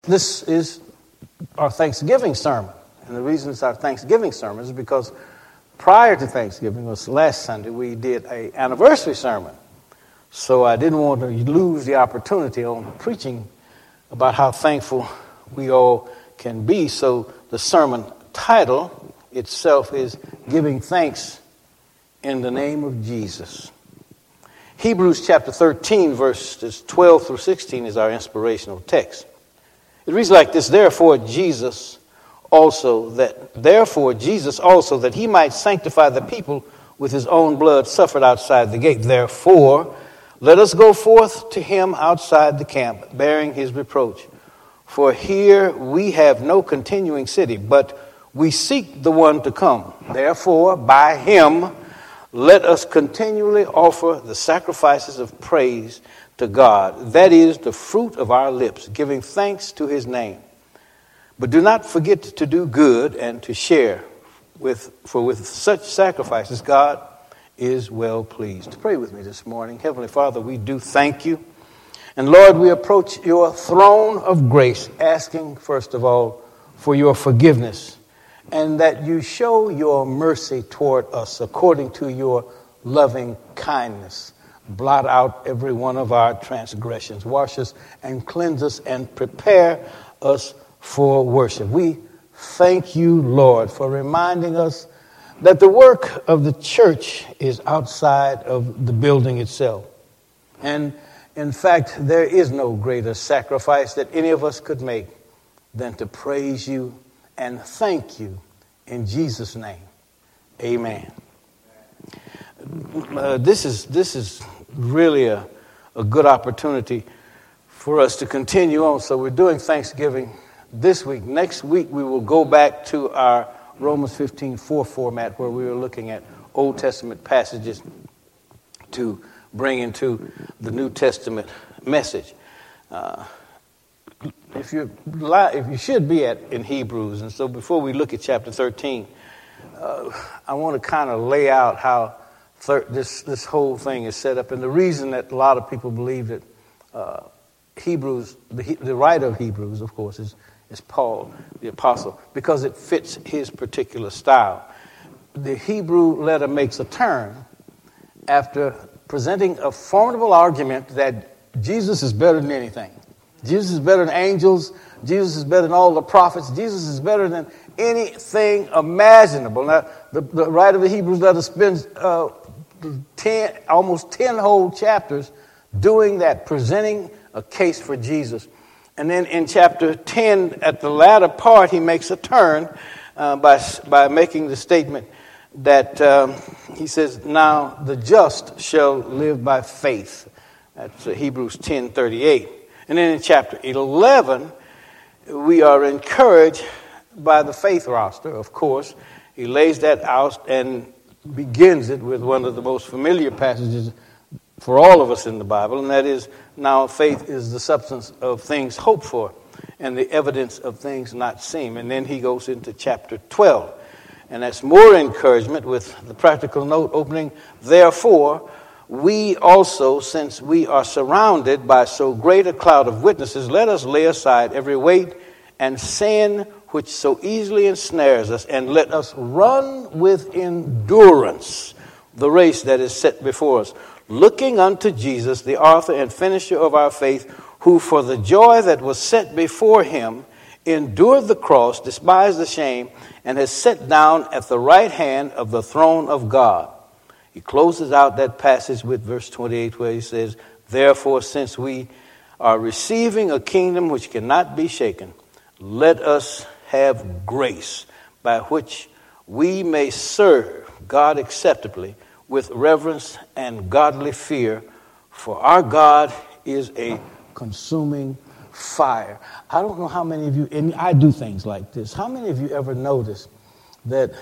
This is our Thanksgiving sermon. And the reason it's our Thanksgiving sermon is because prior to Thanksgiving, was last Sunday, we did an anniversary sermon. So I didn't want to lose the opportunity on preaching about how thankful we all can be. So the sermon title itself is Giving Thanks in the Name of Jesus. Hebrews chapter 13, verses 12 through 16 is our inspirational text. It reads like this: Therefore Jesus also, that he might sanctify the people with his own blood, suffered outside the gate. Therefore, let us go forth to him outside the camp, bearing his reproach. For here we have no continuing city, but we seek the one to come. Therefore, by him, let us continually offer the sacrifices of praise to God, that is, the fruit of our lips, giving thanks to his name. But do not forget to do good and to share, for with such sacrifices God is well pleased. Pray with me this morning. Heavenly Father, we do thank you. And Lord, we approach your throne of grace, asking, first of all, for your forgiveness, and that you show your mercy toward us according to your loving kindness. Blot out every one of our transgressions. Wash us and cleanse us and prepare us for worship. We thank you, Lord, for reminding us that the work of the church is outside of the building itself. And in fact, there is no greater sacrifice that any of us could make than to praise you and thank you in Jesus' name. Amen. This is really a good opportunity for us to continue on. So we're doing Thanksgiving this week. Next week we will go back to our Romans 15:4 format, where we were looking at Old Testament passages to bring into the New Testament message. If you should be in Hebrews, and so before we look at chapter 13, I want to kind of lay out how this whole thing is set up, and the reason that a lot of people believe that Hebrews, the writer of Hebrews, of course, is Paul, the apostle, because it fits his particular style. The Hebrew letter makes a turn after presenting a formidable argument that Jesus is better than anything. Jesus is better than angels. Jesus is better than all the prophets. Jesus is better than anything imaginable. Now, the writer of the Hebrews letter spends almost 10 whole chapters doing that, presenting a case for Jesus. And then in chapter 10, at the latter part, he makes a turn by making the statement that he says, now the just shall live by faith. That's Hebrews 10:38. And then in chapter 11, we are encouraged by the faith roster, of course. He lays that out and begins it with one of the most familiar passages for all of us in the Bible, and that is, now faith is the substance of things hoped for and the evidence of things not seen. And then he goes into chapter 12, and that's more encouragement with the practical note opening, therefore, we also, since we are surrounded by so great a cloud of witnesses, let us lay aside every weight and sin which so easily ensnares us, and let us run with endurance the race that is set before us, looking unto Jesus, the author and finisher of our faith, who for the joy that was set before him endured the cross, despised the shame, and has sat down at the right hand of the throne of God. He closes out that passage with verse 28, where he says, therefore, since we are receiving a kingdom which cannot be shaken, let us have grace by which we may serve God acceptably with reverence and godly fear, for our God is a consuming fire. I don't know how many of you, and I do things like this, how many of you ever notice that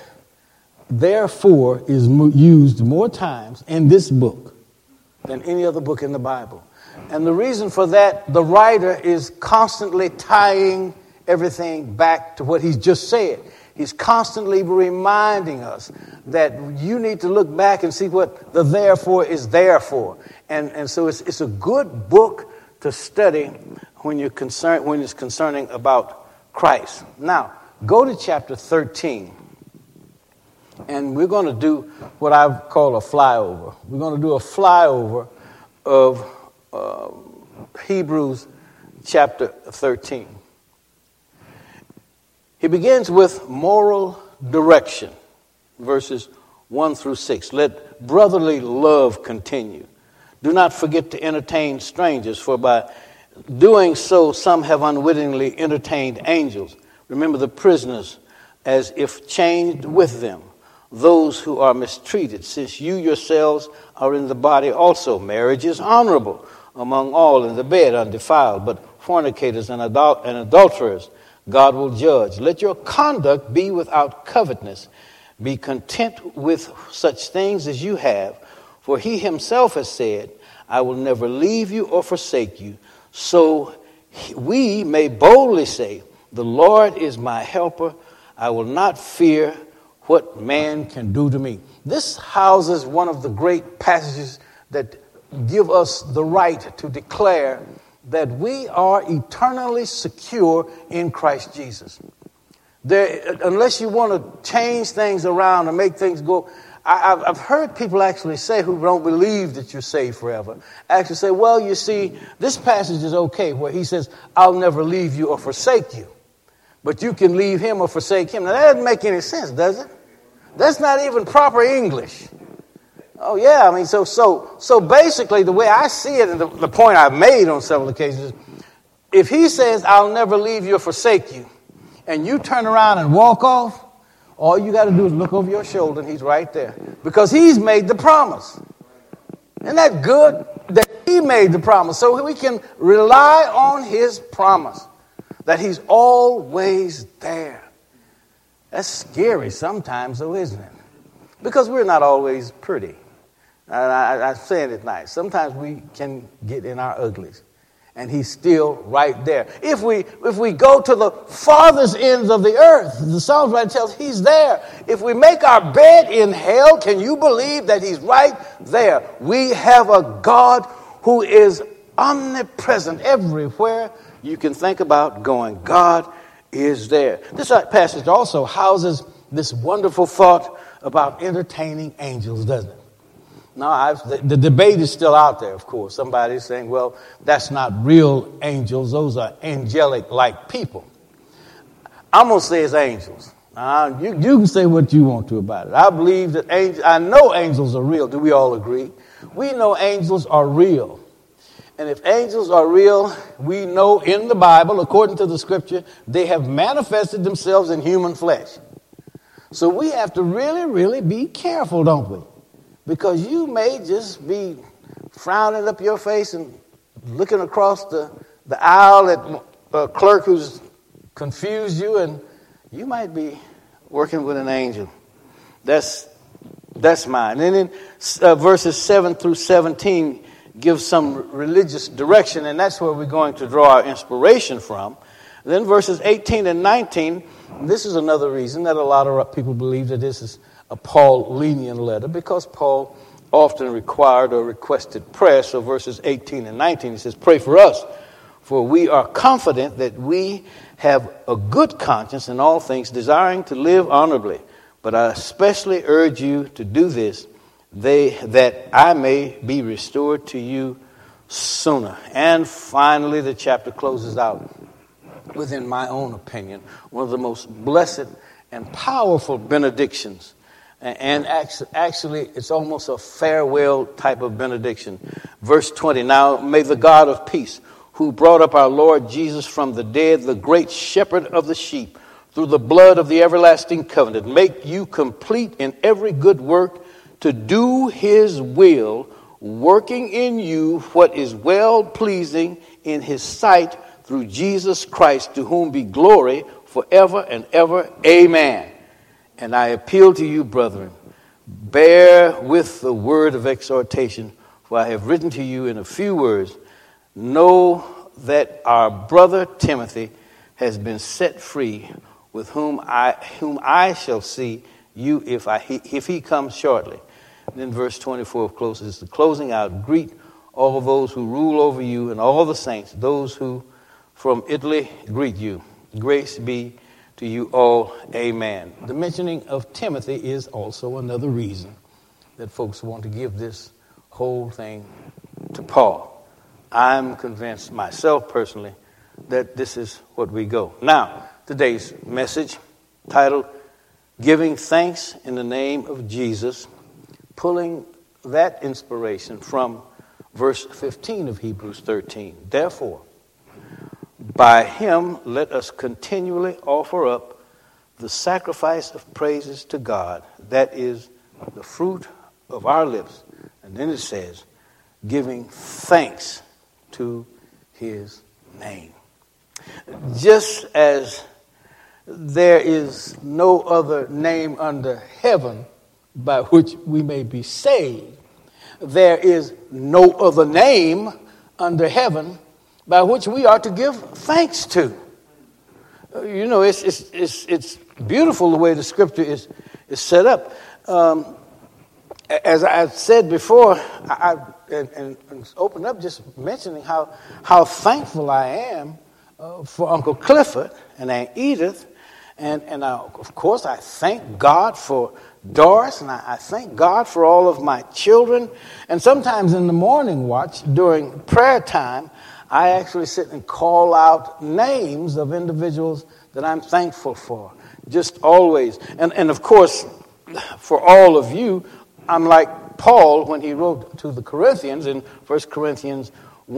therefore is used more times in this book than any other book in the Bible? And the reason for that, the writer is constantly tying everything back to what he's just said. He's constantly reminding us that you need to look back and see what the therefore is there for. And so it's a good book to study when it's concerning about Christ. Now, go to chapter 13. And we're going to do what I call a flyover. We're going to do a flyover of Hebrews chapter 13. He begins with moral direction, verses 1 through 6. Let brotherly love continue. Do not forget to entertain strangers, for by doing so some have unwittingly entertained angels. Remember the prisoners as if chained with them, those who are mistreated, since you yourselves are in the body also. Marriage is honorable among all, in the bed undefiled, but fornicators and adulterers God will judge. Let your conduct be without covetousness. Be content with such things as you have, for he himself has said, I will never leave you or forsake you. So we may boldly say, the Lord is my helper. I will not fear what man can do to me. This houses one of the great passages that give us the right to declare that we are eternally secure in Christ Jesus. Unless you want to change things around and make things go, I've heard people actually say who don't believe that you're saved forever, actually say, well, you see, this passage is okay where he says, I'll never leave you or forsake you. But you can leave him or forsake him. Now, that doesn't make any sense, does it? That's not even proper English. Oh, yeah. I mean, so basically the way I see it, and the point I've made on several occasions, if he says, I'll never leave you or forsake you, and you turn around and walk off, all you got to do is look over your shoulder and he's right there. Because he's made the promise. Isn't that good that he made the promise? So we can rely on his promise that he's always there. That's scary sometimes, though, isn't it? Because we're not always pretty. I'm saying it nice. Sometimes we can get in our uglies. And he's still right there. If we go to the farthest ends of the earth, the Psalms writer tells us he's there. If we make our bed in hell, can you believe that he's right there? We have a God who is omnipresent everywhere you can think about going. God is there. This passage also houses this wonderful thought about entertaining angels, doesn't it? Now, the debate is still out there, of course. Somebody's saying, well, that's not real angels. Those are angelic-like people. I'm going to say it's angels. You can say what you want to about it. I believe that I know angels are real. Do we all agree? We know angels are real. And if angels are real, we know in the Bible, according to the scripture, they have manifested themselves in human flesh. So we have to really, really be careful, don't we? Because you may just be frowning up your face and looking across the aisle at a clerk who's confused you, and you might be working with an angel. That's mine. And then verses 7 through 17 give some religious direction, and that's where we're going to draw our inspiration from. Then verses 18 and 19, this is another reason that a lot of people believe that this is a Paul-Lenian letter, because Paul often required or requested prayer. So verses 18 and 19, he says, pray for us, for we are confident that we have a good conscience in all things, desiring to live honorably. But I especially urge you to do this, that I may be restored to you sooner. And finally, the chapter closes out with, in my own opinion, one of the most blessed and powerful benedictions. And actually, it's almost a farewell type of benediction. Verse 20, now may the God of peace, who brought up our Lord Jesus from the dead, the great shepherd of the sheep, through the blood of the everlasting covenant, make you complete in every good work to do his will, working in you what is well-pleasing in his sight through Jesus Christ, to whom be glory forever and ever. Amen. And I appeal to you, brethren, bear with the word of exhortation, for I have written to you in a few words. Know that our brother Timothy has been set free, with whom I shall see you if he comes shortly. And then verse 24 closes the closing out. Greet all those who rule over you, and all the saints, those who from Italy greet you. Grace be to you all. Amen. The mentioning of Timothy is also another reason that folks want to give this whole thing to Paul. I'm convinced myself personally that this is what we go. Now, today's message titled Giving Thanks in the Name of Jesus, pulling that inspiration from verse 15 of Hebrews 13. Therefore, by him let us continually offer up the sacrifice of praises to God, that is the fruit of our lips. And then it says, giving thanks to his name. Just as there is no other name under heaven by which we may be saved, there is no other name under heaven by which we are to give thanks to. You know, it's beautiful the way the scripture is set up. As I said before, and opened up just mentioning how thankful I am for Uncle Clifford and Aunt Edith. And of course, I thank God for Doris, and I thank God for all of my children. And sometimes in the morning watch, during prayer time, I actually sit and call out names of individuals that I'm thankful for, just always. And of course, for all of you, I'm like Paul when he wrote to the Corinthians in 1 Corinthians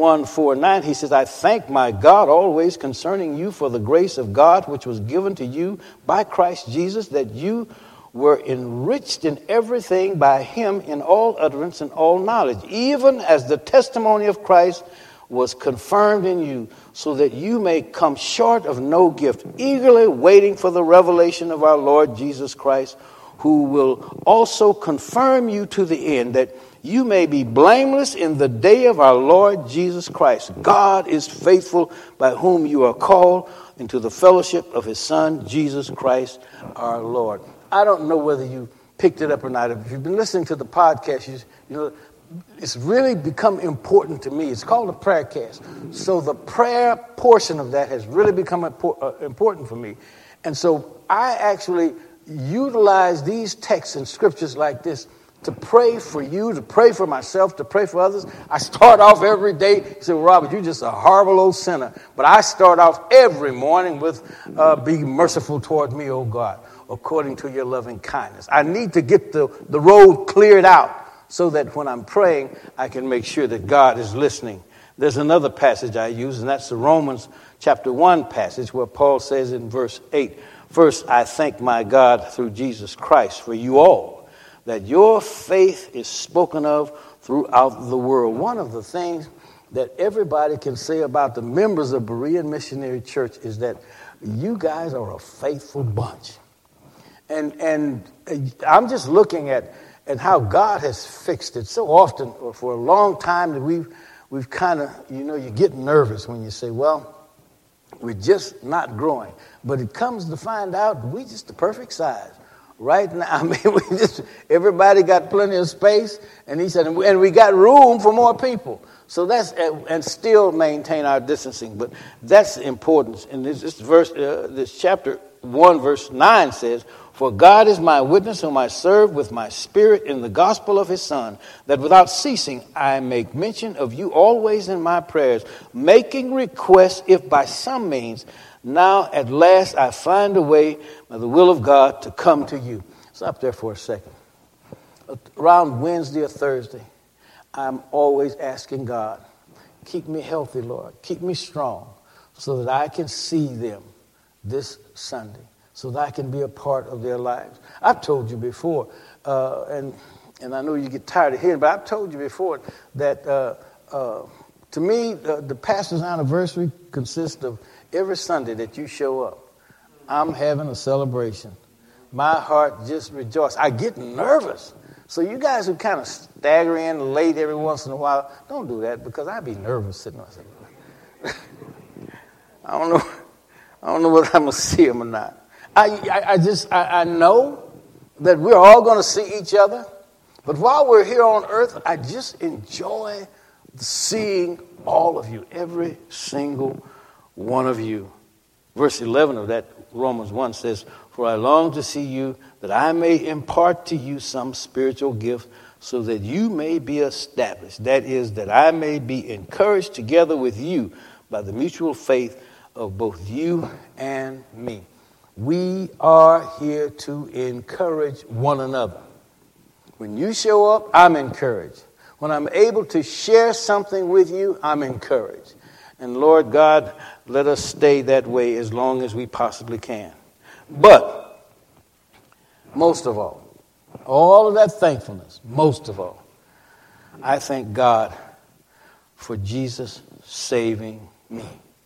1:4-9, he says, I thank my God always concerning you for the grace of God which was given to you by Christ Jesus, that you were enriched in everything by him in all utterance and all knowledge, even as the testimony of Christ was confirmed in you, so that you may come short of no gift, eagerly waiting for the revelation of our Lord Jesus Christ, who will also confirm you to the end, that you may be blameless in the day of our Lord Jesus Christ. God is faithful, by whom you are called into the fellowship of his Son, Jesus Christ, our Lord. I don't know whether you picked it up or not. If you've been listening to the podcast, you know, it's really become important to me. It's called a prayer cast. So the prayer portion of that has really become important for me. And so I actually utilize these texts and scriptures like this to pray for you, to pray for myself, to pray for others. I start off every day. You say, well, Robert, you're just a horrible old sinner. But I start off every morning with, be merciful toward me, O God, according to your loving kindness. I need to get the road cleared out so that when I'm praying, I can make sure that God is listening. There's another passage I use, and that's the Romans chapter 1 passage, where Paul says in verse 8, First, I thank my God through Jesus Christ for you all, that your faith is spoken of throughout the world. One of the things that everybody can say about the members of Berean Missionary Church is that you guys are a faithful bunch. And I'm just looking at how God has fixed it. So often, or for a long time, that we've kind of, you get nervous when you say, well, we're just not growing. But it comes to find out we just the perfect size. Right now, I mean, everybody got plenty of space, and he said, and we got room for more people. So that's, and still maintain our distancing. But that's important. And this chapter 1, verse 9 says, For God is my witness, whom I serve with my spirit in the gospel of his Son, that without ceasing I make mention of you always in my prayers, making requests if by some means now at last I find a way by the will of God to come to you. Stop there for a second. Around Wednesday or Thursday, I'm always asking God, keep me healthy, Lord. Keep me strong so that I can see them this Sunday, so that I can be a part of their lives. I've told you before, and I know you get tired of hearing, but I've told you before that to me, the pastor's anniversary consists of every Sunday that you show up. I'm having a celebration. My heart just rejoices. I get nervous. So you guys who kind of stagger in late every once in a while, don't do that, because I'd be nervous sitting there. I don't know whether I'm going to see him or not. I know that we're all going to see each other. But while we're here on earth, I just enjoy seeing all of you, every single one of you. Verse 11 of that Romans 1 says, "For I long to see you, that I may impart to you some spiritual gift, so that you may be established. That is, that I may be encouraged together with you by the mutual faith of both you and me." We are here to encourage one another. When you show up, I'm encouraged. When I'm able to share something with you, I'm encouraged. And Lord God, let us stay that way as long as we possibly can. But most of all of that thankfulness, most of all, I thank God for Jesus saving me.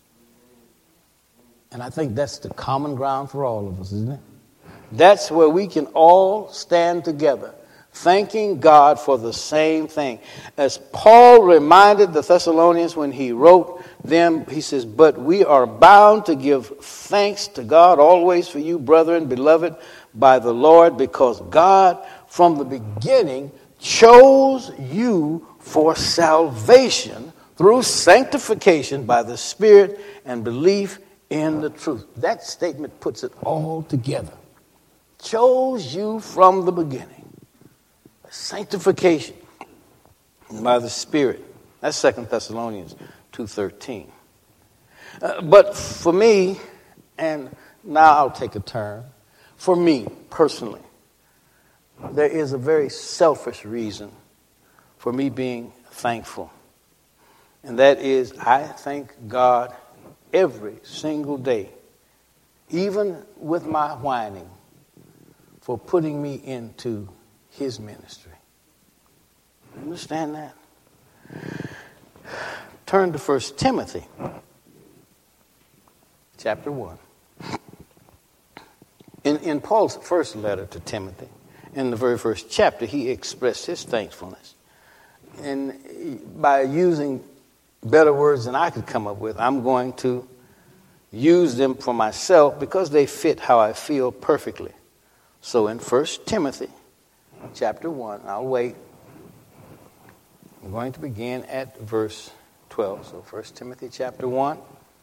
And I think that's the common ground for all of us, isn't it? That's where we can all stand together, thanking God for the same thing. As Paul reminded the Thessalonians when he wrote them, he says, "But we are bound to give thanks to God always for you, brethren, beloved by the Lord, because God from the beginning chose you for salvation through sanctification by the Spirit and belief in the truth." That statement puts it all together. Chose you from the beginning. Sanctification by the Spirit. That's 2 Thessalonians 2:13. But for me, and now I'll take a turn, for me personally, there is a very selfish reason for me being thankful. And that is, I thank God every single day, even with my whining, for putting me into his ministry. Understand that? Turn to 1 Timothy, chapter 1. In Paul's first letter to Timothy, in the very first chapter, he expressed his thankfulness. And by using better words than I could come up with, I'm going to use them for myself because they fit how I feel perfectly. So in 1 Timothy chapter 1, I'll wait. I'm going to begin at verse 12. So 1 Timothy chapter 1.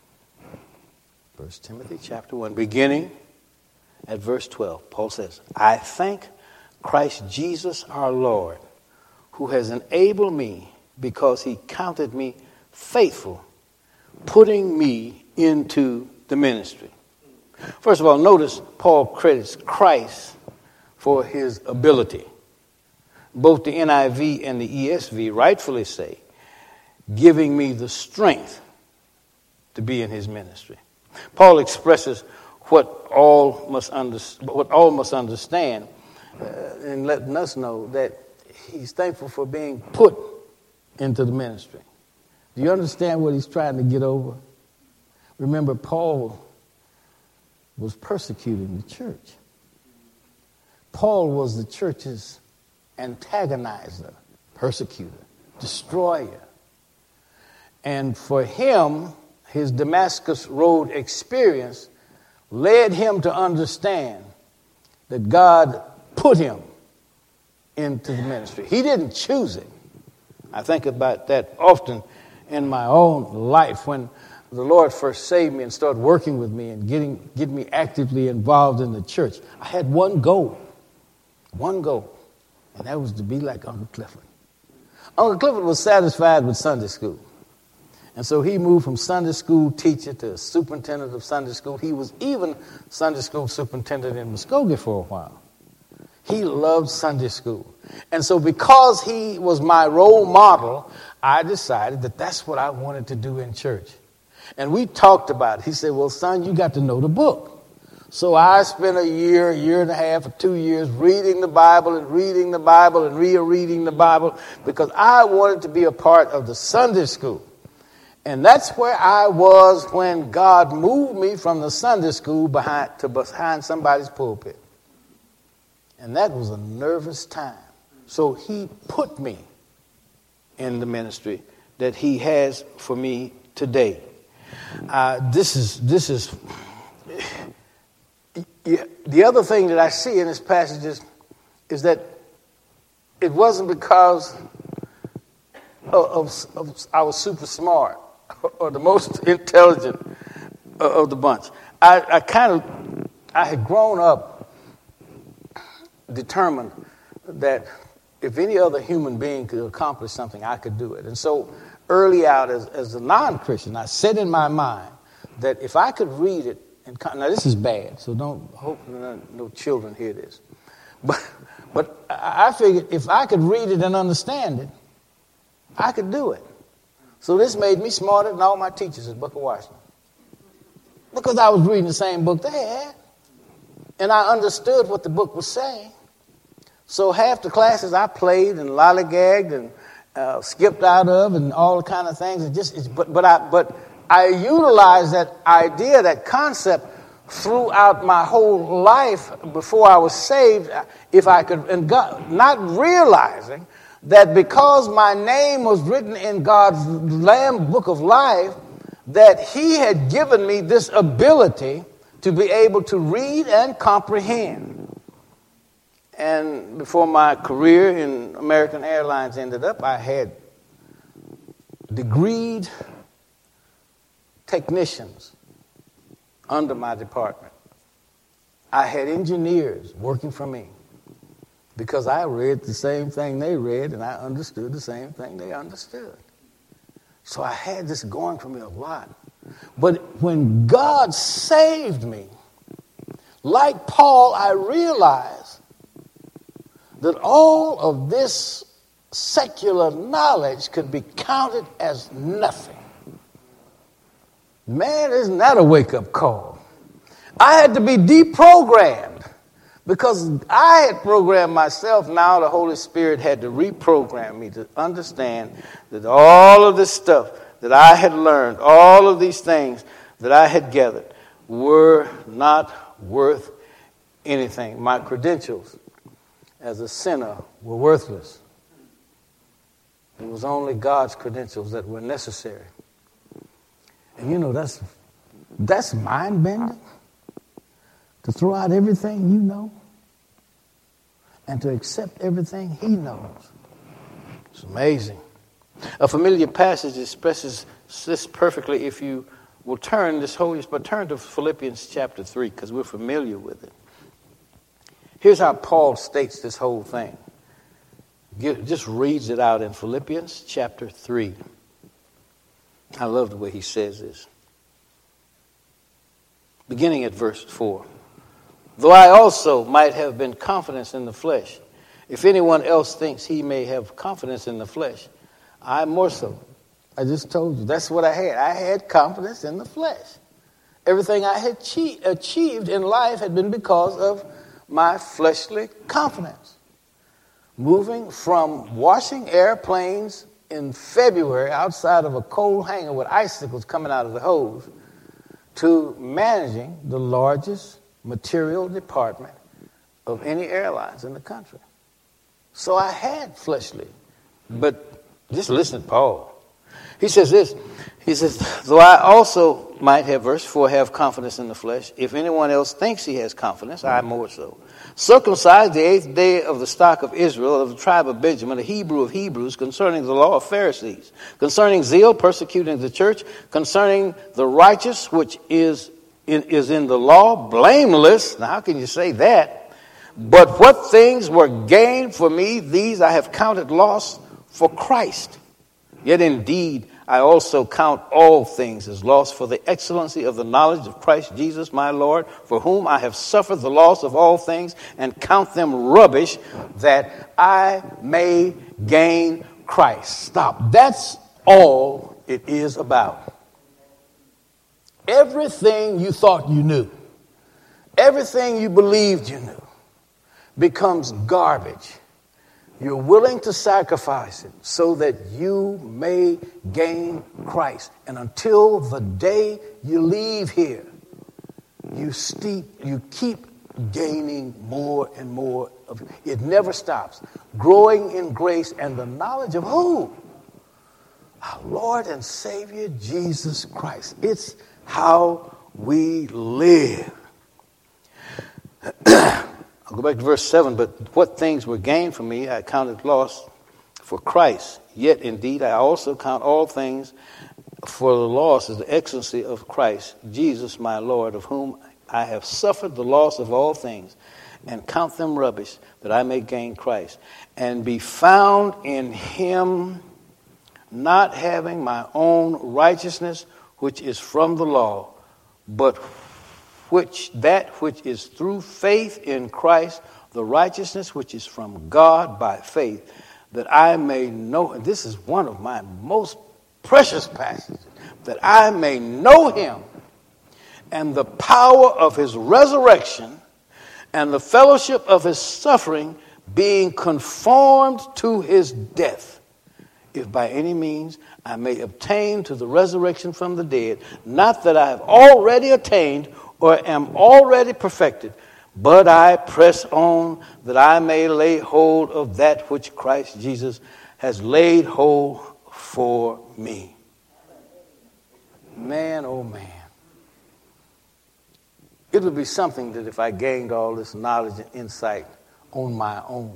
1 Timothy chapter 1, beginning at verse 12. Paul says, "I thank Christ Jesus our Lord, who has enabled me because he counted me faithful, putting me into the ministry." First of all, notice Paul credits Christ for his ability. Both the NIV and the ESV rightfully say, "giving me the strength to be in his ministry." Paul expresses what all must understand in letting us know that he's thankful for being put into the ministry. Do you understand what he's trying to get over? Remember, Paul was persecuting the church. Paul was the church's antagonizer, persecutor, destroyer. And for him, his Damascus Road experience led him to understand that God put him into the ministry. He didn't choose it. I think about that often in my own life when the Lord first saved me and started working with me and getting me actively involved in the church. I had one goal, and that was to be like Uncle Clifford. Uncle Clifford was satisfied with Sunday school. And so he moved from Sunday school teacher to superintendent of Sunday school. He was even Sunday school superintendent in Muskogee for a while. He loved Sunday school. And so because he was my role model, I decided that that's what I wanted to do in church. And we talked about it. He said, "Well, son, you got to know the book." So I spent a year and a half, or 2 years reading the Bible and reading the Bible and rereading the Bible because I wanted to be a part of the Sunday school. And that's where I was when God moved me from the Sunday school behind somebody's pulpit. And that was a nervous time. So he put me in the ministry that he has for me today. This is the other thing that I see in this passage is that it wasn't because I was super smart or the most intelligent of the bunch. I had grown up determined that if any other human being could accomplish something, I could do it. And so early out as a non-Christian, I said in my mind that if I could read it, now this is bad, so hope no children hear this. But I figured if I could read it and understand it, I could do it. So this made me smarter than all my teachers at Booker Washington. Because I was reading the same book they had. And I understood what the book was saying. So half the classes I played and lollygagged and skipped out of and all the kind of things. But I utilized that idea, that concept, throughout my whole life before I was saved, if I could, and God, not realizing that because my name was written in God's Lamb Book of Life, that He had given me this ability to be able to read and comprehend. And before my career in American Airlines ended up, I had degreed technicians under my department. I had engineers working for me because I read the same thing they read and I understood the same thing they understood. So I had this going for me a lot. But when God saved me, like Paul, I realized that all of this secular knowledge could be counted as nothing. Man, isn't that a wake-up call? I had to be deprogrammed because I had programmed myself. Now the Holy Spirit had to reprogram me to understand that all of this stuff that I had learned, all of these things that I had gathered were not worth anything. My credentials as a sinner were worthless. It was only God's credentials that were necessary. And you know, that's mind-bending, to throw out everything you know and to accept everything He knows. It's amazing. A familiar passage expresses this perfectly if you will turn to Philippians chapter 3 because we're familiar with it. Here's how Paul states this whole thing. Just reads it out in Philippians chapter 3. I love the way he says this. Beginning at verse 4. Though I also might have been confident in the flesh, if anyone else thinks he may have confidence in the flesh, I more so. I just told you, that's what I had. I had confidence in the flesh. Everything I had achieved in life had been because of my fleshly confidence. Moving from washing airplanes in February outside of a cold hangar with icicles coming out of the hose to managing the largest material department of any airlines in the country. So I had fleshly, but just listen to Paul. He says this, he says, though I also might have, verse 4, have confidence in the flesh, if anyone else thinks he has confidence, I more so. Circumcised the 8th day of the stock of Israel, of the tribe of Benjamin, a Hebrew of Hebrews, concerning the law of Pharisees, concerning zeal, persecuting the church, concerning the righteous, which is in the law, blameless. Now, how can you say that? But what things were gained for me, these I have counted loss for Christ. Yet indeed, I also count all things as loss for the excellency of the knowledge of Christ Jesus my Lord, for whom I have suffered the loss of all things, and count them rubbish, that I may gain Christ. Stop. That's all it is about. Everything you thought you knew, everything you believed you knew, becomes garbage. You're willing to sacrifice it so that you may gain Christ. And until the day you leave here, you keep gaining more and more of it. It never stops. Growing in grace and the knowledge of who? Our Lord and Savior, Jesus Christ. It's how we live. I'll go back to verse 7. But what things were gained for me, I counted loss for Christ. Yet indeed I also count all things for the loss of the excellency of Christ, Jesus my Lord, of whom I have suffered the loss of all things, and count them rubbish, that I may gain Christ, and be found in him, not having my own righteousness, which is from the law, but which is through faith in Christ, the righteousness which is from God by faith, that I may know, and this is one of my most precious passages, that I may know him and the power of his resurrection and the fellowship of his suffering, being conformed to his death, if by any means I may obtain to the resurrection from the dead. Not that I have already attained or am already perfected, but I press on that I may lay hold of that which Christ Jesus has laid hold for me. Man, oh man. It would be something that if I gained all this knowledge and insight on my own.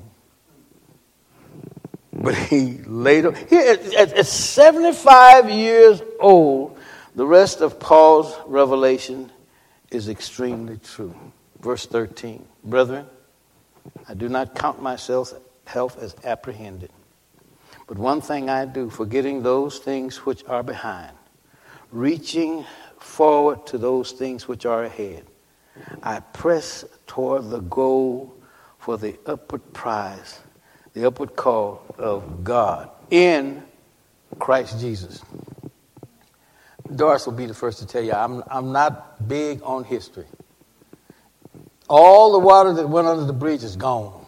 But he later, at 75 years old, the rest of Paul's revelation is extremely true. Verse 13, brethren, I do not count myself health as apprehended. But one thing I do, forgetting those things which are behind, reaching forward to those things which are ahead, I press toward the goal for the upward prize, the upward call of God in Christ Jesus. Doris will be the first to tell you, I'm not big on history. All the water that went under the bridge is gone.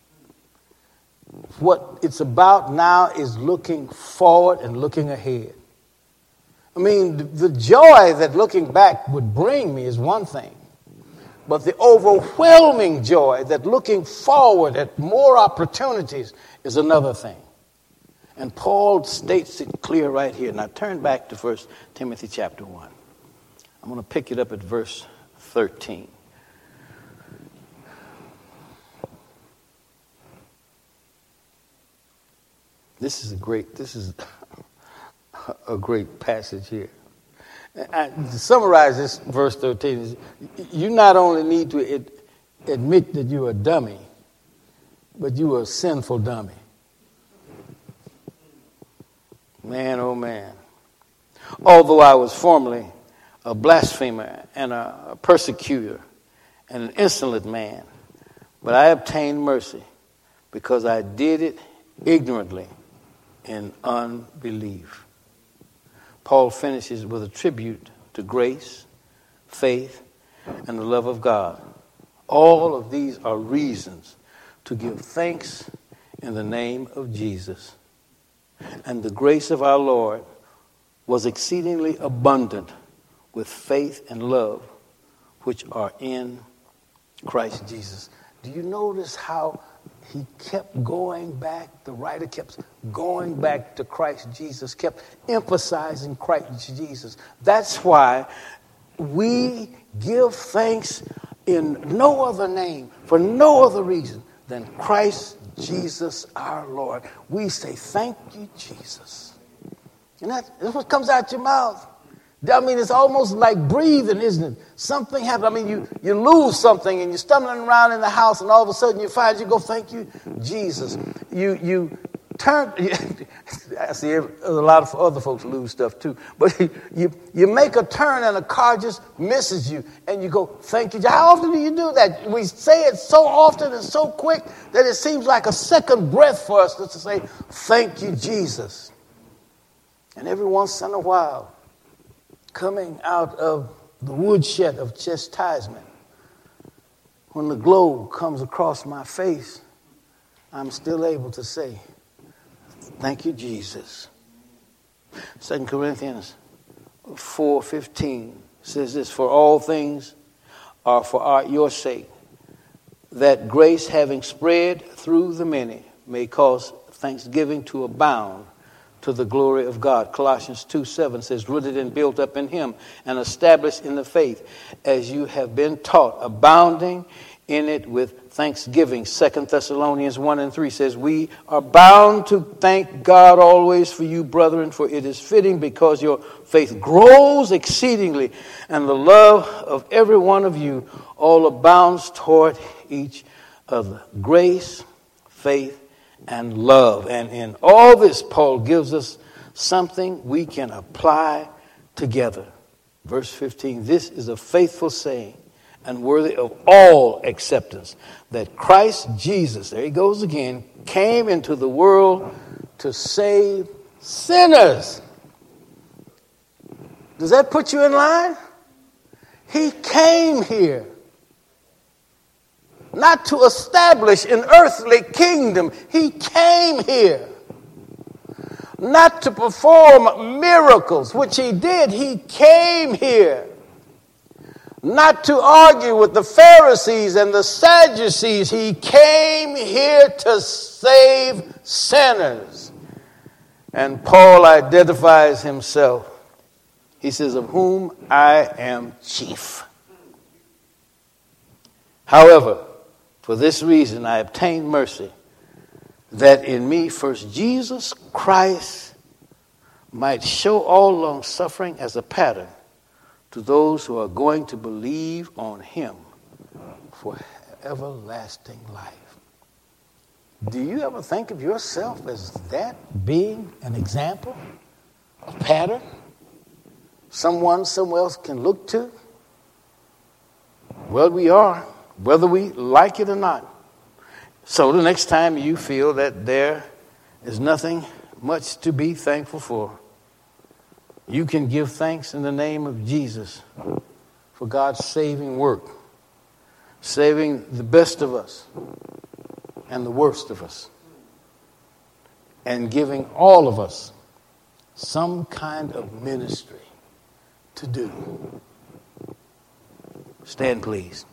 What it's about now is looking forward and looking ahead. I mean, the joy that looking back would bring me is one thing. But the overwhelming joy that looking forward at more opportunities is another thing. And Paul states it clear right here. Now turn back to 1 Timothy chapter 1. I'm going to pick it up at verse 13. This is a great passage here. To summarize this verse 13, you not only need to admit that you're a dummy, but you are a sinful dummy. Man, oh man. Although I was formerly a blasphemer and a persecutor and an insolent man, but I obtained mercy because I did it ignorantly in unbelief. Paul finishes with a tribute to grace, faith, and the love of God. All of these are reasons to give thanks in the name of Jesus. And the grace of our Lord was exceedingly abundant with faith and love, which are in Christ Jesus. Do you notice how he kept going back? The writer kept going back to Christ Jesus, kept emphasizing Christ Jesus. That's why we give thanks in no other name, for no other reason than Christ Jesus our Lord. We say, thank you, Jesus. And that's what comes out your mouth. I mean, it's almost like breathing, isn't it? Something happens. I mean, you lose something and you're stumbling around in the house and all of a sudden you find you go, thank you, Jesus. You turn. I see a lot of other folks lose stuff too. But you make a turn and a car just misses you and you go, thank you. How often do you do that? We say it so often and so quick that it seems like a second breath for us just to say, thank you, Jesus. And every once in a while, coming out of the woodshed of chastisement, when the glow comes across my face, I'm still able to say, thank you, Jesus. 2 Corinthians 4:15 says this, for all things are for your sake, that grace having spread through the many may cause thanksgiving to abound to the glory of God. Colossians 2:7 says, rooted and built up in him and established in the faith as you have been taught, abounding in it with thanksgiving. 2 Thessalonians 1:3 says, we are bound to thank God always for you, brethren, for it is fitting because your faith grows exceedingly, and the love of every one of you all abounds toward each other. Grace, faith, and love. And in all this, Paul gives us something we can apply together. Verse 15, this is a faithful saying and worthy of all acceptance, that Christ Jesus, there he goes again, came into the world to save sinners. Does that put you in line? He came here not to establish an earthly kingdom. He came here not to perform miracles, which he did. He came here not to argue with the Pharisees and the Sadducees. He came here to save sinners. And Paul identifies himself. He says, of whom I am chief. However, for this reason I obtained mercy, that in me first Jesus Christ might show all long suffering as a pattern to those who are going to believe on him for everlasting life. Do you ever think of yourself as that being an example, a pattern, someone else can look to? Well, we are, whether we like it or not. So the next time you feel that there is nothing much to be thankful for, you can give thanks in the name of Jesus for God's saving work, saving the best of us and the worst of us, and giving all of us some kind of ministry to do. Stand, please.